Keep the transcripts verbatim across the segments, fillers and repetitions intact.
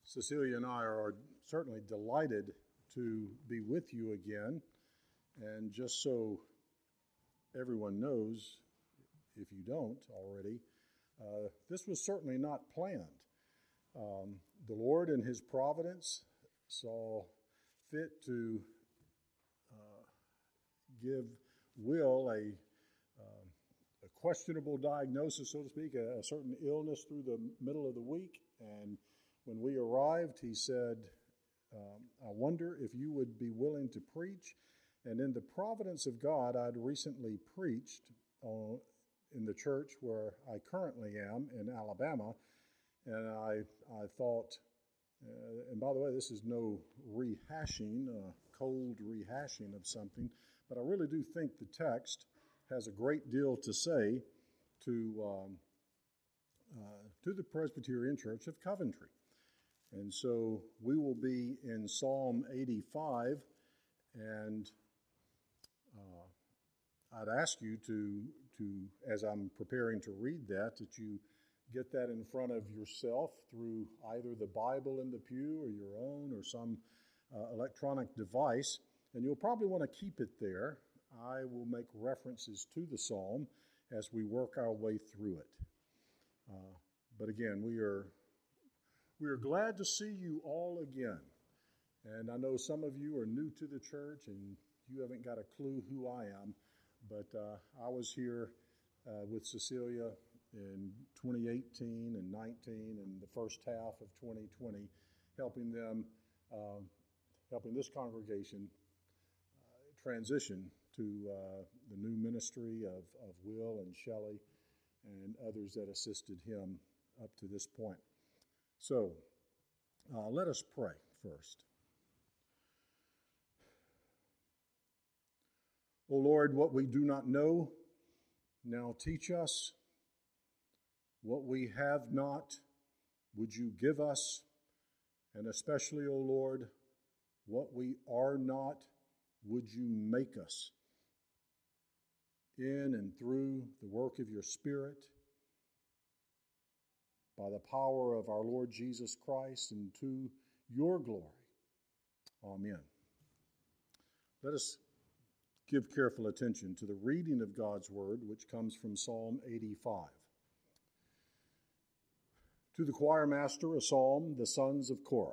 Cecilia and I are certainly delighted to be with you again. And just so everyone knows, if you don't already, uh, this was certainly not planned. Um, the Lord in His providence saw fit to uh, give Will a, uh, a questionable diagnosis, so to speak, a, a certain illness through the middle of the week. And when we arrived, he said, um, I wonder if you would be willing to preach. And in the providence of God, I'd recently preached uh, in the church where I currently am in Alabama. And I, I thought, uh, and by the way, this is no rehashing, uh, cold rehashing of something, but I really do think the text has a great deal to say to, um, uh, to the Presbyterian Church of Coventry. And so we will be in Psalm eighty-five, and uh, I'd ask you to, to, as I'm preparing to read that, that you get that in front of yourself through either the Bible in the pew or your own or some uh, electronic device, and you'll probably want to keep it there. I will make references to the psalm as we work our way through it. Uh, but again, we are we are glad to see you all again. And I know some of you are new to the church and you haven't got a clue who I am, but uh, I was here uh, with Cecilia in twenty eighteen and nineteen and the first half of twenty twenty, helping them, uh, helping this congregation uh, transition to uh, the new ministry of, of Will and Shelley and others that assisted him up to this point. So, uh, let us pray first. O Lord, what we do not know, now teach us. What we have not, would you give us? And especially, O Lord, what we are not, would you make us? In and through the work of your Spirit, by the power of our Lord Jesus Christ, and to your glory. Amen. Let us give careful attention to the reading of God's word, which comes from Psalm eighty-five. To the choir master, a psalm, the sons of Korah.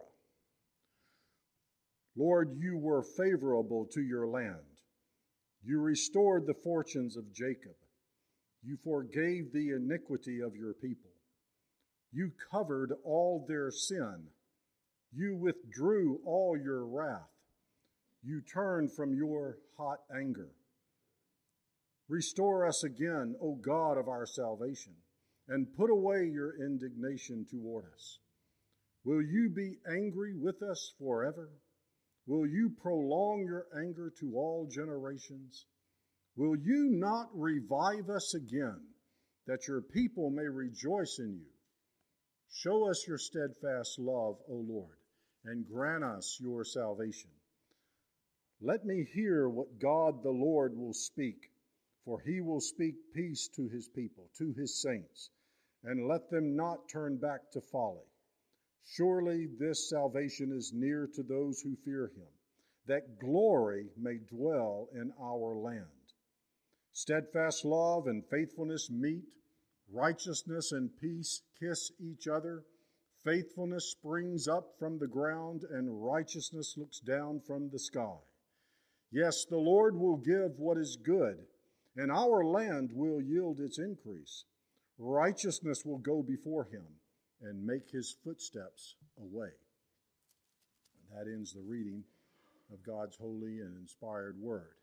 Lord, you were favorable to your land. You restored the fortunes of Jacob. You forgave the iniquity of your people. You covered all their sin. You withdrew all your wrath. You turned from your hot anger. Restore us again, O God of our salvation, and put away your indignation toward us. Will you be angry with us forever? Will you prolong your anger to all generations? Will you not revive us again, that your people may rejoice in you? Show us your steadfast love, O Lord, and grant us your salvation. Let me hear what God the Lord will speak, for he will speak peace to his people, to his saints, and let them not turn back to folly. Surely this salvation is near to those who fear him, that glory may dwell in our land. Steadfast love and faithfulness meet. Righteousness and peace kiss each other. Faithfulness springs up from the ground, and righteousness looks down from the sky. Yes, the Lord will give what is good, and our land will yield its increase. Righteousness will go before him and make his footsteps a way. That ends the reading of God's holy and inspired word.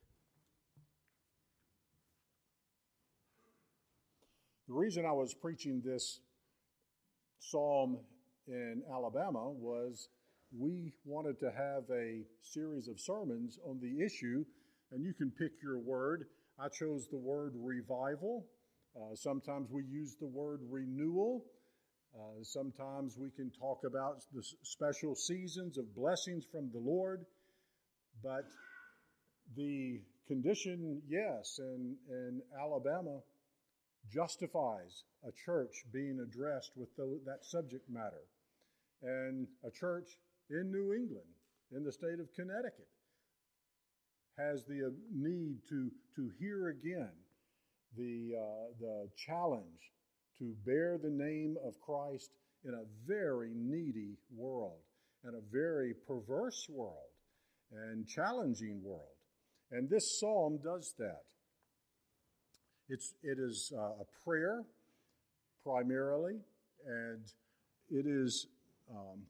The reason I was preaching this psalm in Alabama was we wanted to have a series of sermons on the issue, and you can pick your word. I chose the word revival. Uh, sometimes we use the word renewal. Uh, sometimes we can talk about the special seasons of blessings from the Lord. But the condition, yes, in, in Alabama justifies a church being addressed with the, that subject matter. And a church in New England, in the state of Connecticut, has the need to, to hear again the, uh, the challenge to bear the name of Christ in a very needy world, and a very perverse world, and challenging world. And this psalm does that. It's, it is uh, a prayer, primarily, and it is, um,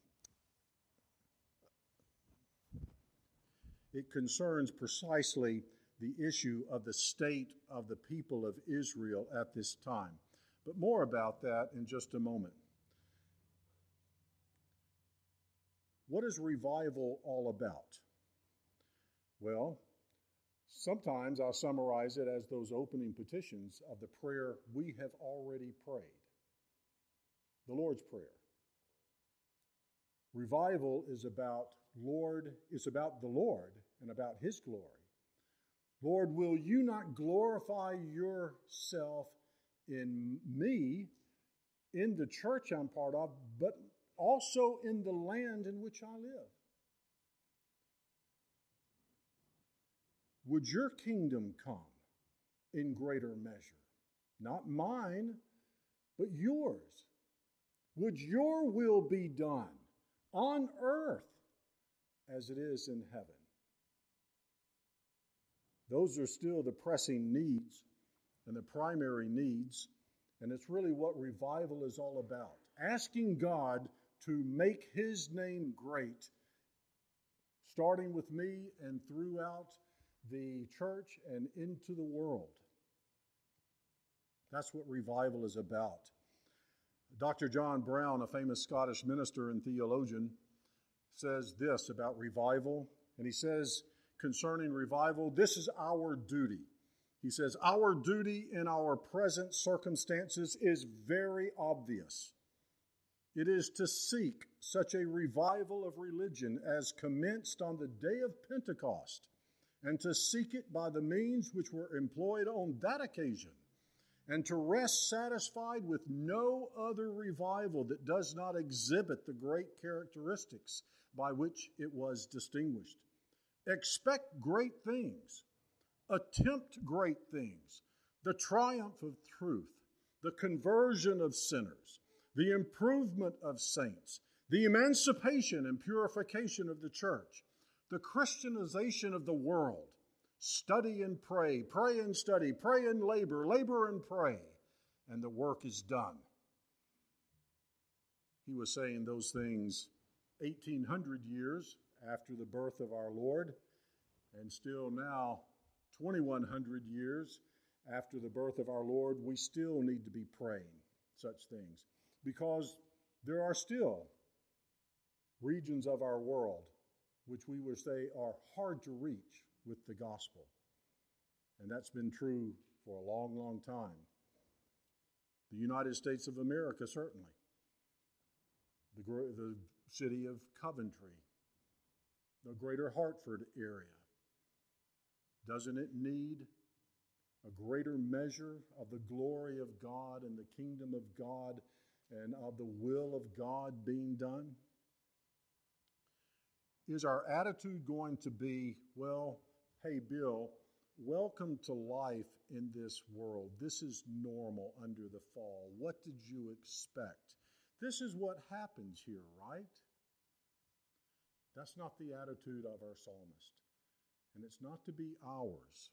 it concerns precisely the issue of the state of the people of Israel at this time. But more about that in just a moment. What is revival all about? Well, sometimes I'll summarize it as those opening petitions of the prayer we have already prayed, the Lord's Prayer. Revival is about Lord, it's about the Lord and about His glory. Lord, will you not glorify yourself in me, in the church I'm part of, but also in the land in which I live? Would your kingdom come in greater measure? Not mine, but yours. Would your will be done on earth as it is in heaven? Those are still the pressing needs and the primary needs, and it's really what revival is all about. Asking God to make His name great, starting with me and throughout the church and into the world. That's what revival is about. Doctor John Brown, a famous Scottish minister and theologian, says this about revival, and he says concerning revival, this is our duty. He says, our duty in our present circumstances is very obvious. It is to seek such a revival of religion as commenced on the day of Pentecost, and to seek it by the means which were employed on that occasion, and to rest satisfied with no other revival that does not exhibit the great characteristics by which it was distinguished. Expect great things, attempt great things, the triumph of truth, the conversion of sinners, the improvement of saints, the emancipation and purification of the church, the Christianization of the world. Study and pray, pray and study, pray and labor, labor and pray, and the work is done. He was saying those things eighteen hundred years after the birth of our Lord, and still now, twenty-one hundred years after the birth of our Lord, we still need to be praying such things, because there are still regions of our world which we would say are hard to reach with the gospel. And that's been true for a long, long time. The United States of America, certainly. The, the city of Coventry, the greater Hartford area. Doesn't it need a greater measure of the glory of God and the kingdom of God and of the will of God being done? Is our attitude going to be, well, hey, Bill, welcome to life in this world. This is normal under the fall. What did you expect? This is what happens here, right? That's not the attitude of our psalmist, and it's not to be ours.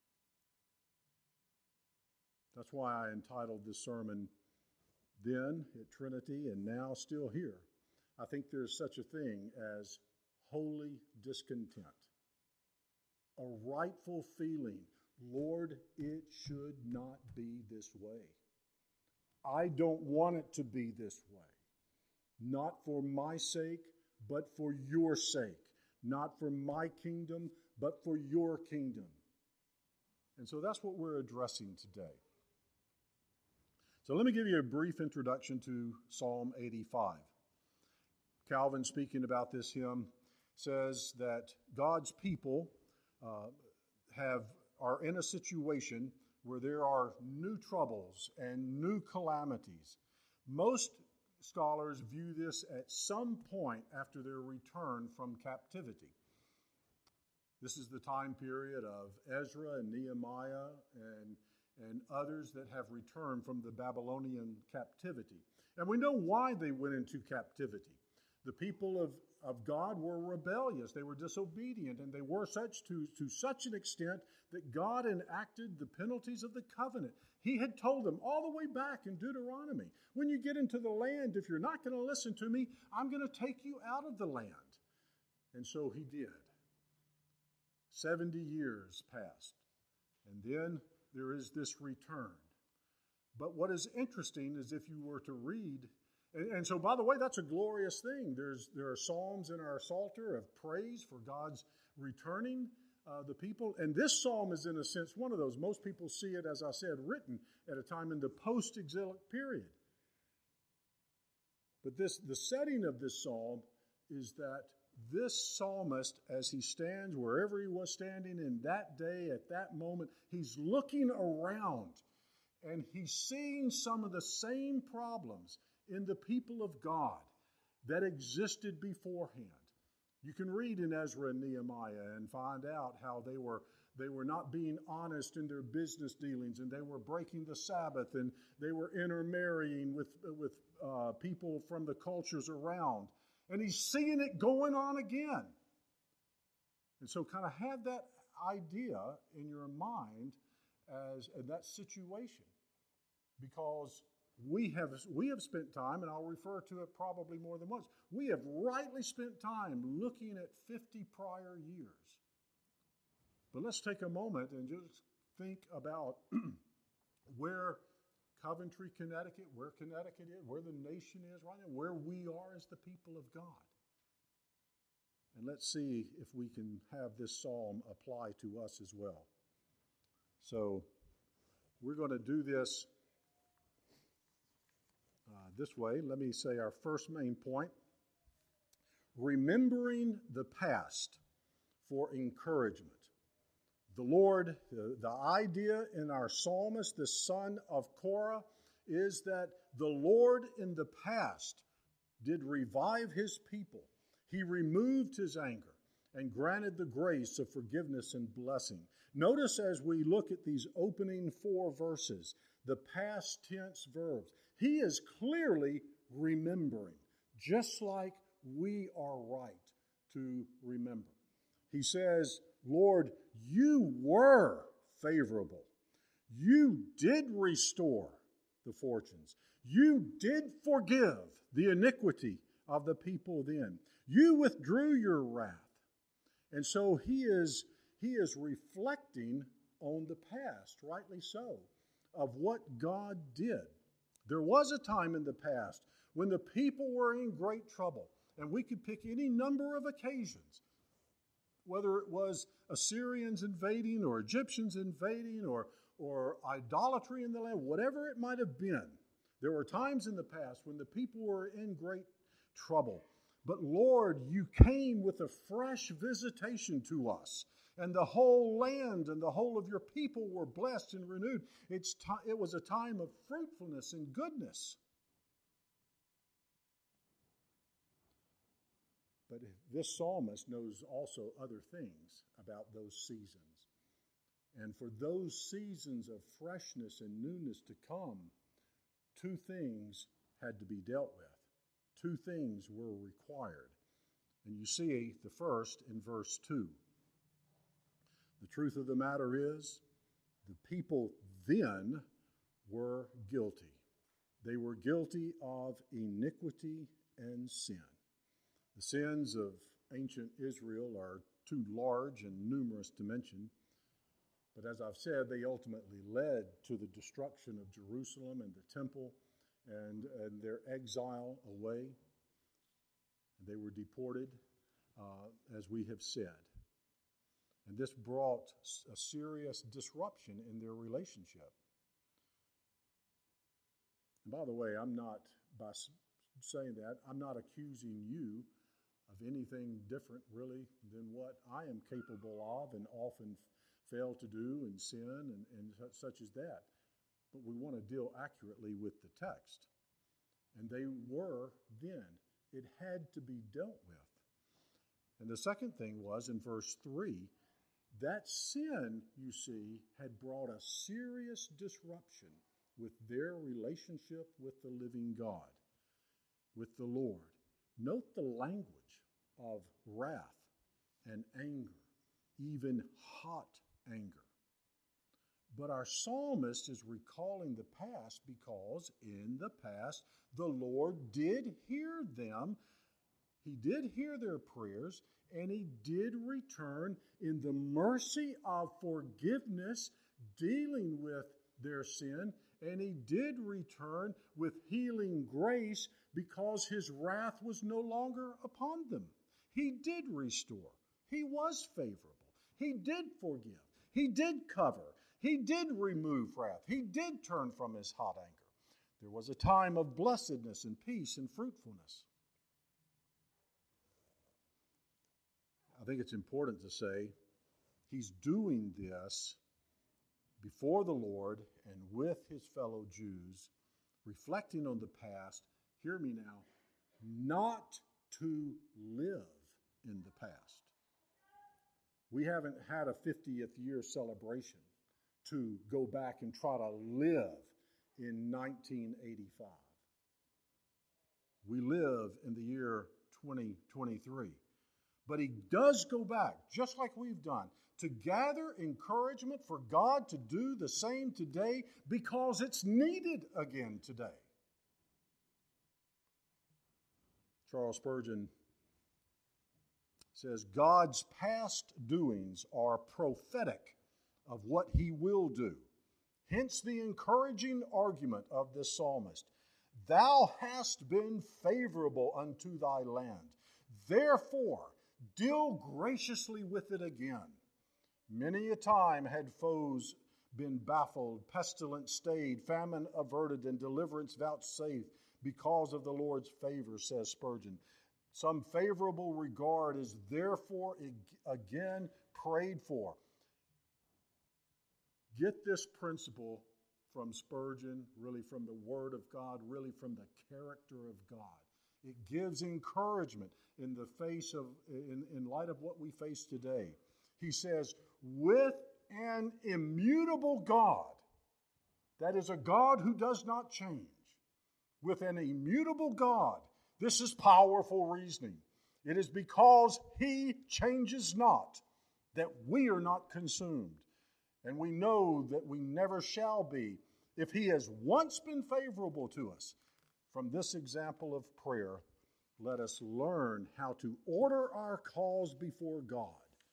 That's why I entitled this sermon, Then at Trinity and Now Still Here. I think there's such a thing as holy discontent, a rightful feeling, Lord, it should not be this way. I don't want it to be this way. Not for my sake, but for your sake. Not for my kingdom, but for your kingdom. And so that's what we're addressing today. So let me give you a brief introduction to Psalm eighty-five. Calvin, speaking about this hymn, says that God's people uh, have are in a situation where there are new troubles and new calamities. Most scholars view this at some point after their return from captivity. This is the time period of Ezra and Nehemiah and, and others that have returned from the Babylonian captivity. And we know why they went into captivity. The people of, of God were rebellious, they were disobedient, and they were such to, to such an extent that God enacted the penalties of the covenant. He had told them all the way back in Deuteronomy, when you get into the land, if you're not going to listen to me, I'm going to take you out of the land. And so he did. Seventy years passed, and then there is this return. But what is interesting is if you were to read, and, and so by the way, that's a glorious thing. There's there are psalms in our Psalter of praise for God's returning uh, the people. And this psalm is in a sense one of those. Most people see it, as I said, written at a time in the post-exilic period. But this the setting of this psalm is that this psalmist, as he stands wherever he was standing in that day, at that moment, he's looking around and he's seeing some of the same problems in the people of God that existed beforehand. You can read in Ezra and Nehemiah and find out how they were they were not being honest in their business dealings, and they were breaking the Sabbath, and they were intermarrying with, with uh, people from the cultures around. And he's seeing it going on again. And so kind of have that idea in your mind as in that situation. Because we have, we have spent time, and I'll refer to it probably more than once, we have rightly spent time looking at fifty prior years. But let's take a moment and just think about where Coventry, Connecticut, where Connecticut is, where the nation is right now, where we are as the people of God. And let's see if we can have this psalm apply to us as well. So we're going to do this uh, this way. Let me say our first main point. Remembering the past for encouragement. The Lord, the, the idea in our psalmist, the son of Korah, is that the Lord in the past did revive his people. He removed his anger and granted the grace of forgiveness and blessing. Notice as we look at these opening four verses, the past tense verbs. He is clearly remembering, just like we are right to remember. He says, Lord, you were favorable. You did restore the fortunes. You did forgive the iniquity of the people then. You withdrew your wrath. And so he is, he is reflecting on the past, rightly so, of what God did. There was a time in the past when the people were in great trouble, and we could pick any number of occasions, whether it was Assyrians invading or Egyptians invading or, or idolatry in the land, whatever it might have been. There were times in the past when the people were in great trouble. But Lord, you came with a fresh visitation to us, and the whole land and the whole of your people were blessed and renewed. It's t- it was a time of fruitfulness and goodness. But this psalmist knows also other things about those seasons. And for those seasons of freshness and newness to come, two things had to be dealt with. Two things were required. And you see the first in verse two. The truth of the matter is, the people then were guilty. They were guilty of iniquity and sin. The sins of ancient Israel are too large and numerous to mention. But as I've said, they ultimately led to the destruction of Jerusalem and the temple and, and their exile away. They were deported, uh, as we have said. And this brought a serious disruption in their relationship. And by the way, I'm not, by saying that, I'm not accusing you of anything different, really, than what I am capable of and often fail to do and sin and, and such as that. But we want to deal accurately with the text. And they were then. It had to be dealt with. And the second thing was in verse three, that sin, you see, had brought a serious disruption with their relationship with the living God, with the Lord. Note the language of wrath and anger, even hot anger. But our psalmist is recalling the past because in the past the Lord did hear them. He did hear their prayers, and he did return in the mercy of forgiveness, dealing with their sin, and he did return with healing grace because his wrath was no longer upon them. He did restore. He was favorable. He did forgive. He did cover. He did remove wrath. He did turn from his hot anger. There was a time of blessedness and peace and fruitfulness. I think it's important to say he's doing this before the Lord and with his fellow Jews, reflecting on the past, hear me now, not to live in the past. We haven't had a fiftieth year celebration to go back and try to live in nineteen eighty-five. We live in the year twenty twenty-three. But he does go back, just like we've done, to gather encouragement for God to do the same today because it's needed again today. Charles Spurgeon says, God's past doings are prophetic of what he will do. Hence the encouraging argument of this psalmist. Thou hast been favorable unto thy land. Therefore, deal graciously with it again. Many a time had foes been baffled, pestilence stayed, famine averted, and deliverance vouchsafed because of the Lord's favor, says Spurgeon. Some favorable regard is therefore again prayed for. Get this principle from Spurgeon, really from the Word of God, really from the character of God. It gives encouragement in the face of, in, in light of what we face today. He says, with an immutable God, that is a God who does not change, with an immutable God, this is powerful reasoning. It is because he changes not that we are not consumed. And we know that we never shall be if he has once been favorable to us. From this example of prayer, let us learn how to order our calls before God.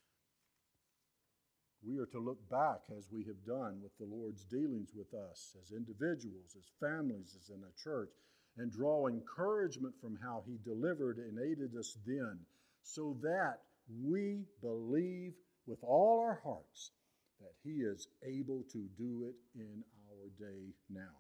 We are to look back as we have done with the Lord's dealings with us as individuals, as families, as in a church, and draw encouragement from how he delivered and aided us then, so that we believe with all our hearts that he is able to do it in our day now.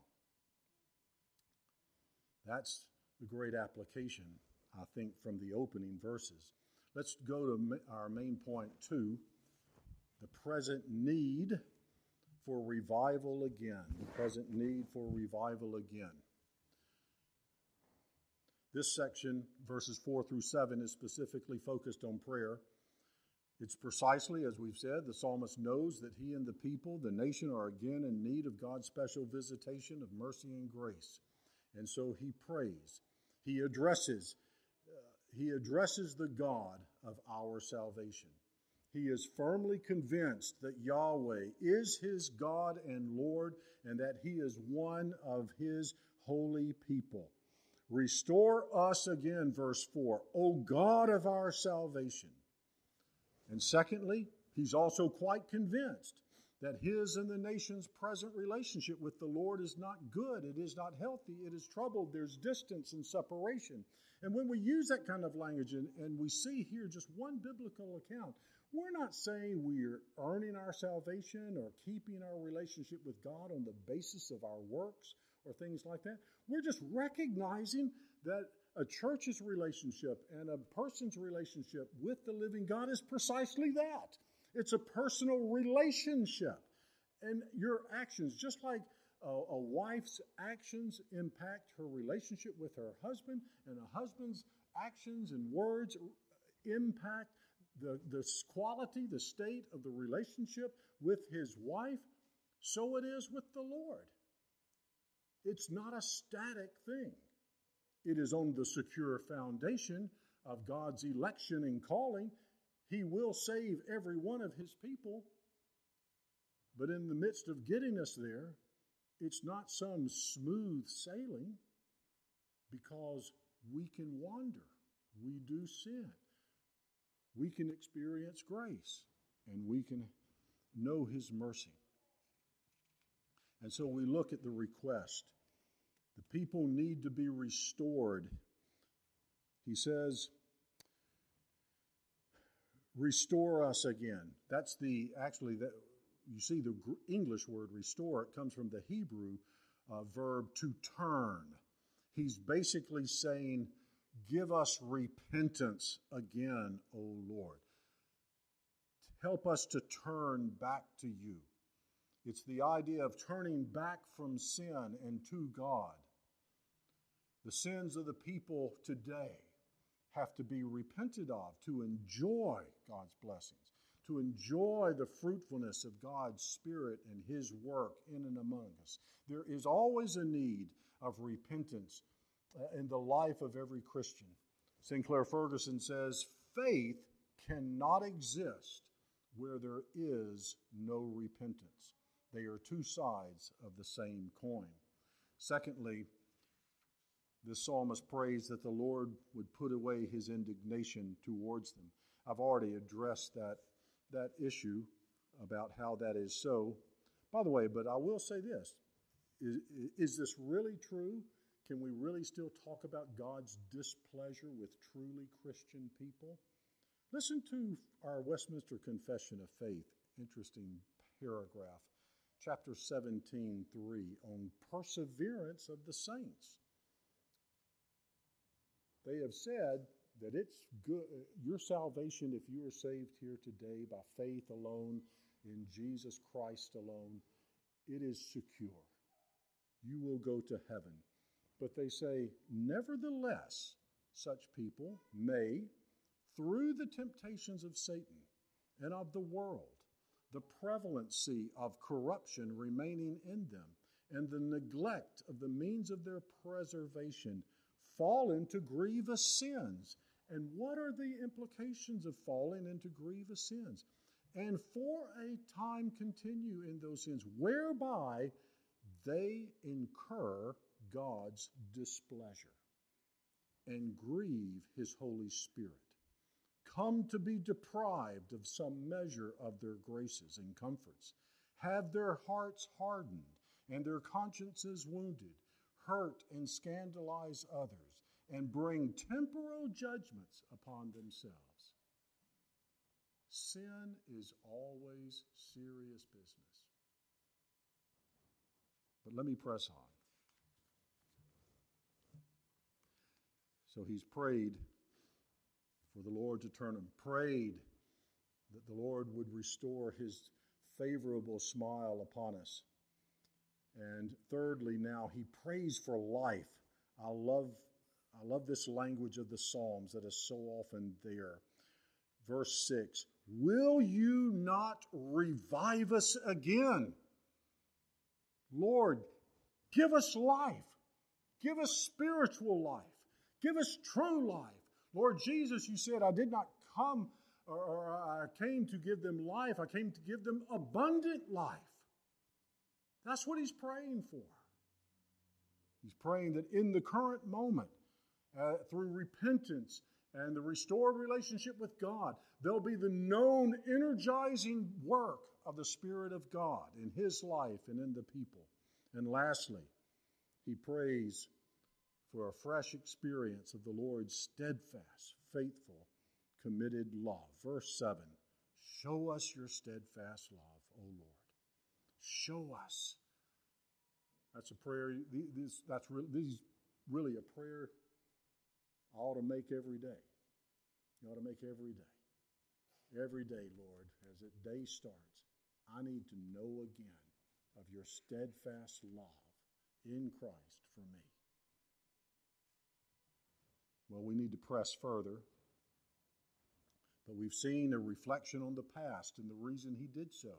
That's the great application, I think, from the opening verses. Let's go to our main point two, the present need for revival again. The present need for revival again. This section, verses four through seven, is specifically focused on prayer. It's precisely, as we've said, the psalmist knows that he and the people, the nation, are again in need of God's special visitation of mercy and grace. And so he prays. He addresses, uh, he addresses the God of our salvation. He is firmly convinced that Yahweh is his God and Lord, and that he is one of his holy people. Restore us again, verse four, O God of our salvation. And secondly, he's also quite convinced that his and the nation's present relationship with the Lord is not good. It is not healthy. It is troubled. There's distance and separation. And when we use that kind of language, and, and we see here just one biblical account, we're not saying we're earning our salvation or keeping our relationship with God on the basis of our works or things like that. We're just recognizing that a church's relationship and a person's relationship with the living God is precisely that. It's a personal relationship. And your actions, just like a, a wife's actions impact her relationship with her husband, and a husband's actions and words impact the, the quality, the state of the relationship with his wife, so it is with the Lord. It's not a static thing. It is on the secure foundation of God's election and calling. He will save every one of his people. But in the midst of getting us there, it's not some smooth sailing, because we can wander. We do sin. We can experience grace, and we can know his mercy. And so we look at the request. The people need to be restored. He says, restore us again. That's the, actually, that you see the English word restore, it comes from the Hebrew uh, verb to turn. He's basically saying, give us repentance again, O Lord. Help us to turn back to you. It's the idea of turning back from sin and to God. The sins of the people today have to be repented of to enjoy God's blessings, to enjoy the fruitfulness of God's Spirit and his work in and among us. There is always a need of repentance in the life of every Christian. Sinclair Ferguson says, faith cannot exist where there is no repentance. They are two sides of the same coin. Secondly, the psalmist prays that the Lord would put away his indignation towards them. I've already addressed that, that issue about how that is so. By the way, but I will say this. Is, is this really true? Can we really still talk about God's displeasure with truly Christian people? Listen to our Westminster Confession of Faith, interesting paragraph, chapter seventeen, three, on perseverance of the saints. They have said that it's good, your salvation, if you are saved here today by faith alone, in Jesus Christ alone, it is secure. You will go to heaven. But they say, nevertheless, such people may, through the temptations of Satan and of the world, the prevalency of corruption remaining in them, and the neglect of the means of their preservation, fall into grievous sins. And what are the implications of falling into grievous sins? And for a time continue in those sins, whereby they incur God's displeasure and grieve his Holy Spirit, come to be deprived of some measure of their graces and comforts, have their hearts hardened and their consciences wounded, hurt and scandalize others, and bring temporal judgments upon themselves. Sin is always serious business. But let me press on. So he's prayed for the Lord to turn him, prayed that the Lord would restore his favorable smile upon us. And thirdly, now he prays for life. I love, I love this language of the Psalms that is so often there. Verse six, will you not revive us again? Lord, give us life. Give us spiritual life. Give us true life. Lord Jesus, you said, I did not come, or, or I came to give them life. I came to give them abundant life. That's what he's praying for. He's praying that in the current moment, uh, through repentance and the restored relationship with God, there'll be the known energizing work of the Spirit of God in his life and in the people. And lastly, he prays for a fresh experience of the Lord's steadfast, faithful, committed love. Verse seven, show us your steadfast love, O Lord. Show us. That's a prayer. This, that's really, this is really a prayer I ought to make every day. You ought to make every day. Every day, Lord, as the day starts, I need to know again of your steadfast love in Christ for me. Well, we need to press further. But we've seen a reflection on the past and the reason he did so.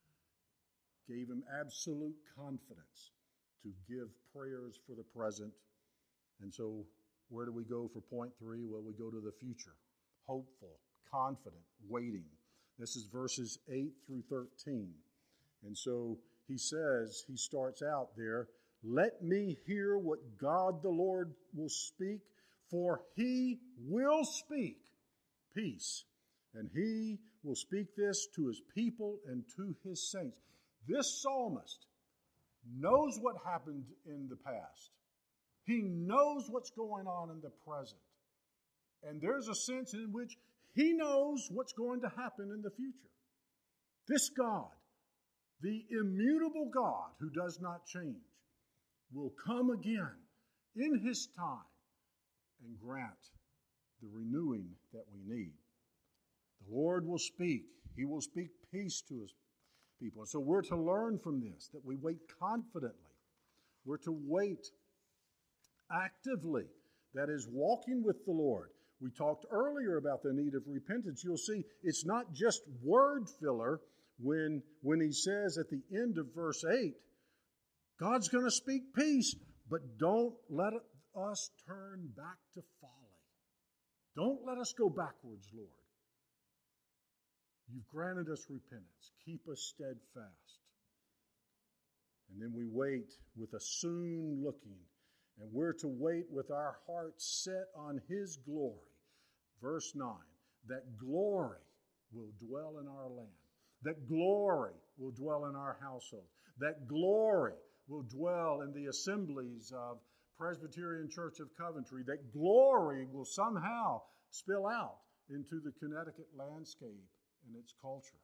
Gave him absolute confidence to give prayers for the present. And so where do we go for point three? Well, we go to the future. Hopeful, confident, waiting. This is verses eight through thirteen. And so he says, he starts out there, let me hear what God the Lord will speak, for he will speak peace. And he will speak this to his people and to his saints. This psalmist knows what happened in the past. He knows what's going on in the present. And there's a sense in which he knows what's going to happen in the future. This God, the immutable God who does not change, will come again in his time and grant the renewing that we need. The Lord will speak. He will speak peace to his people. And so we're to learn from this, that we wait confidently. We're to wait actively. That is, walking with the Lord. We talked earlier about the need of repentance. You'll see it's not just word filler when, when he says at the end of verse eight, God's going to speak peace, but don't let us turn back to folly. Don't let us go backwards, Lord. You've granted us repentance. Keep us steadfast. And then we wait with a soon looking. And we're to wait with our hearts set on his glory. Verse nine, that glory will dwell in our land. That glory will dwell in our household. That glory will dwell in the assemblies of Presbyterian Church of Coventry. That glory will somehow spill out into the Connecticut landscape and its culture.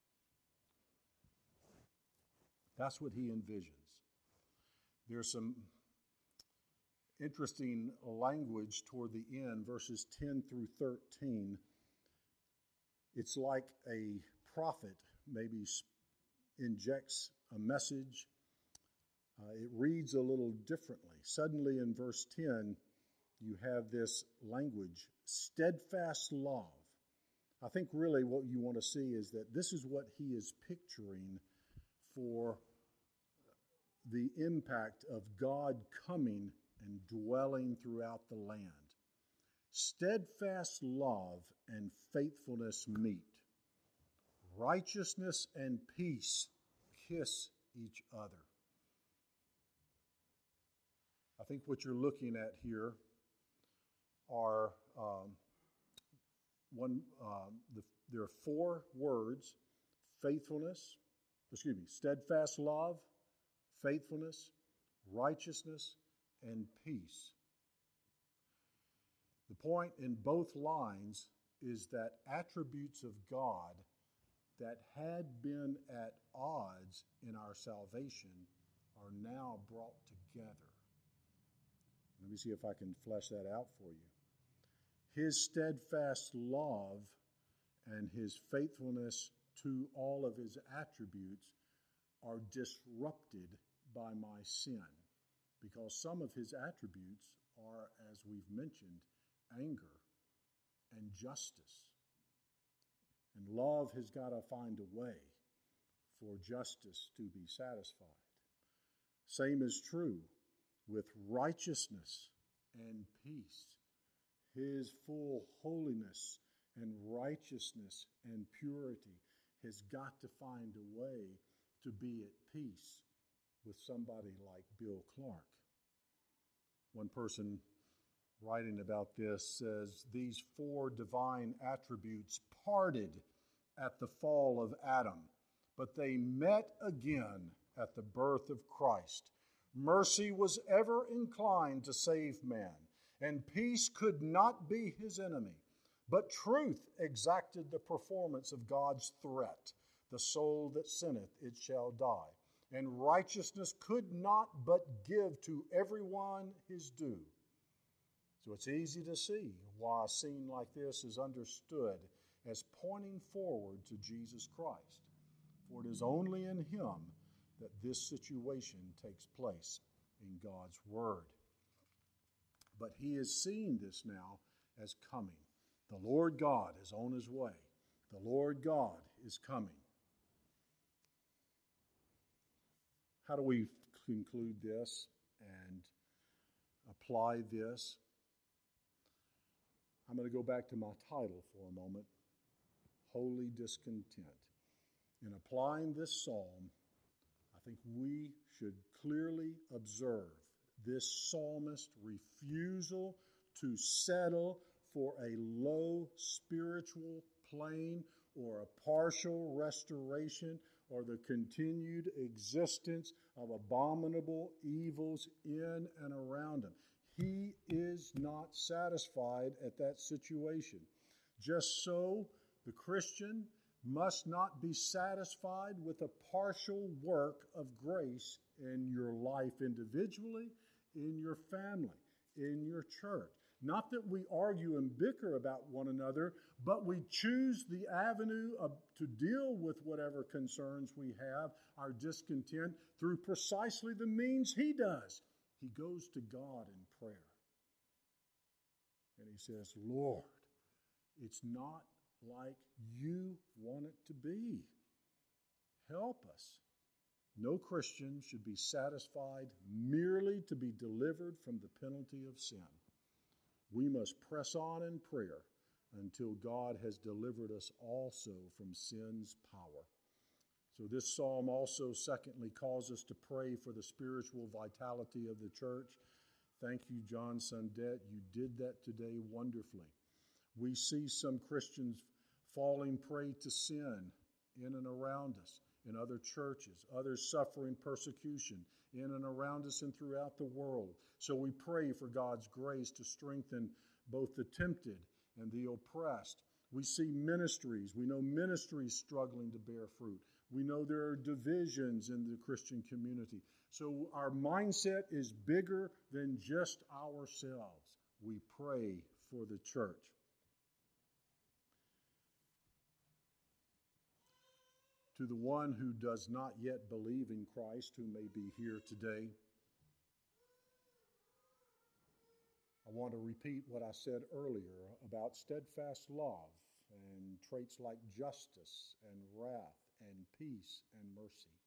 That's what he envisions. There's some interesting language toward the end, verses ten through thirteen. It's like a prophet maybe injects a message. Uh, it reads a little differently. Suddenly in verse ten, you have this language, steadfast love. I think really what you want to see is that this is what he is picturing for the impact of God coming and dwelling throughout the land. Steadfast love and faithfulness meet. Righteousness and peace kiss each other. I think what you're looking at here are um, one. Um, the, there are four words: faithfulness, excuse me, steadfast love, faithfulness, righteousness, and peace. The point in both lines is that attributes of God that had been at odds in our salvation are now brought together. Let me see if I can flesh that out for you. His steadfast love and his faithfulness to all of his attributes are disrupted by my sin, because some of his attributes are, as we've mentioned, anger and justice. And love has got to find a way for justice to be satisfied. Same is true with righteousness and peace. His full holiness and righteousness and purity has got to find a way to be at peace with somebody like Bill Clark. One person writing about this says, these four divine attributes parted at the fall of Adam, but they met again at the birth of Christ. Mercy was ever inclined to save man, and peace could not be his enemy. But truth exacted the performance of God's threat. The soul that sinneth, it shall die. And righteousness could not but give to everyone his due. So it's easy to see why a scene like this is understood as pointing forward to Jesus Christ. For it is only in him that this situation takes place in God's Word. But he is seeing this now as coming. The Lord God is on his way. The Lord God is coming. How do we conclude this and apply this? I'm going to go back to my title for a moment, Holy Discontent. In applying this psalm, I think we should clearly observe this psalmist's refusal to settle for a low spiritual plane or a partial restoration or the continued existence of abominable evils in and around him. He is not satisfied at that situation. Just so, the Christian must not be satisfied with a partial work of grace in your life individually, in your family, in your church. Not that we argue and bicker about one another, but we choose the avenue of, to deal with whatever concerns we have, our discontent, through precisely the means he does. He goes to God in prayer. And he says, Lord, it's not like you want it to be. Help us. No Christian should be satisfied merely to be delivered from the penalty of sin. We must press on in prayer until God has delivered us also from sin's power. So this psalm also, secondly, calls us to pray for the spiritual vitality of the church. Thank you, John Sundet. You did that today wonderfully. We see some Christians falling prey to sin in and around us, in other churches, others suffering persecution in and around us and throughout the world. So we pray for God's grace to strengthen both the tempted and the oppressed. We see ministries. We know ministries struggling to bear fruit. We know there are divisions in the Christian community. So our mindset is bigger than just ourselves. We pray for the church. To the one who does not yet believe in Christ, who may be here today, I want to repeat what I said earlier about steadfast love and traits like justice and wrath and peace and mercy.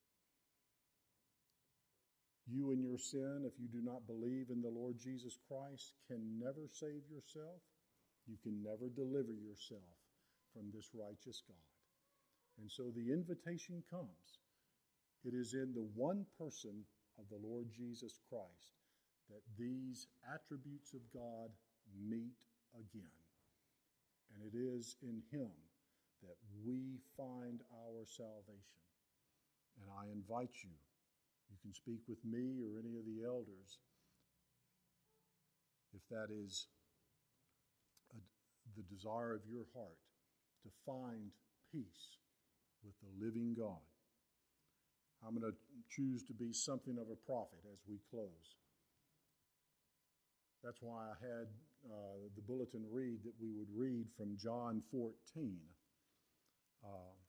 You in your sin, if you do not believe in the Lord Jesus Christ, can never save yourself. You can never deliver yourself from this righteous God. And so the invitation comes. It is in the one person of the Lord Jesus Christ that these attributes of God meet again. And it is in him that we find our salvation. And I invite you, you can speak with me or any of the elders, if that is a, the desire of your heart, to find peace with the living God. I'm going to choose to be something of a prophet as we close. That's why I had uh, the bulletin read that we would read from John fourteen. Uh,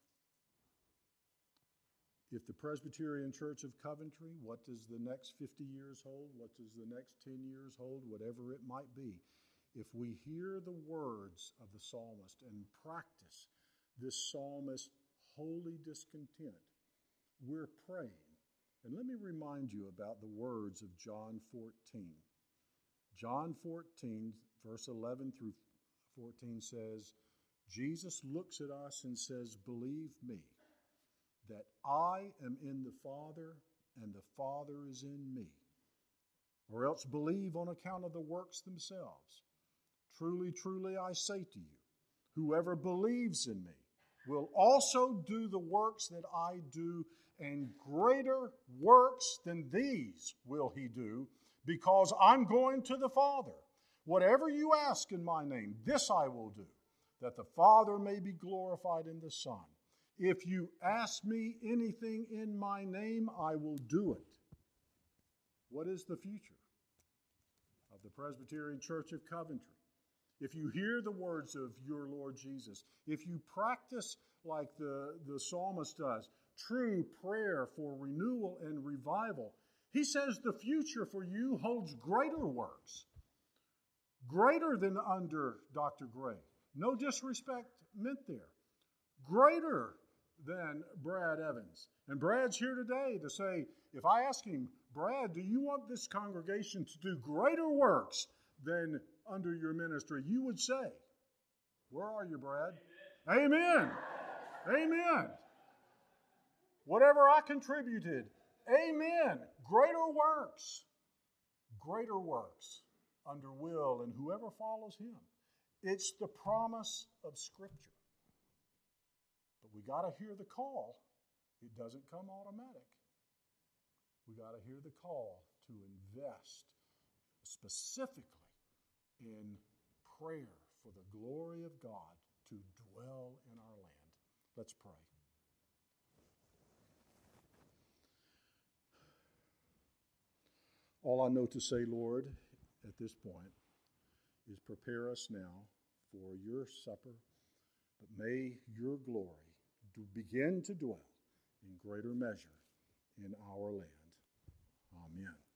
if the Presbyterian Church of Coventry, what does the next fifty years hold? What does the next ten years hold? Whatever it might be. If we hear the words of the psalmist and practice this psalmist's holy discontent, we're praying. And let me remind you about the words of John fourteen. John fourteen, verse eleven through fourteen says, Jesus looks at us and says, believe me, that I am in the Father and the Father is in me. Or else believe on account of the works themselves. Truly, truly, I say to you, whoever believes in me will also do the works that I do, and greater works than these will he do, because I'm going to the Father. Whatever you ask in my name, this I will do, that the Father may be glorified in the Son. If you ask me anything in my name, I will do it. What is the future of the Presbyterian Church of Coventry? If you hear the words of your Lord Jesus, if you practice like the, the psalmist does, true prayer for renewal and revival. He says the future for you holds greater works, greater than under Doctor Gray. No disrespect meant there. Greater than Brad Evans. And Brad's here today to say, if I ask him, Brad, do you want this congregation to do greater works than under your ministry? You would say, where are you, Brad? Amen. Amen. Amen. Whatever I contributed, amen. Greater works. Greater works under Will and whoever follows him. It's the promise of Scripture. But we got to hear the call. It doesn't come automatic. We got to hear the call to invest specifically in prayer for the glory of God to dwell in our land. Let's pray. All I know to say, Lord, at this point is prepare us now for your supper, but may your glory to begin to dwell in greater measure in our land. Amen.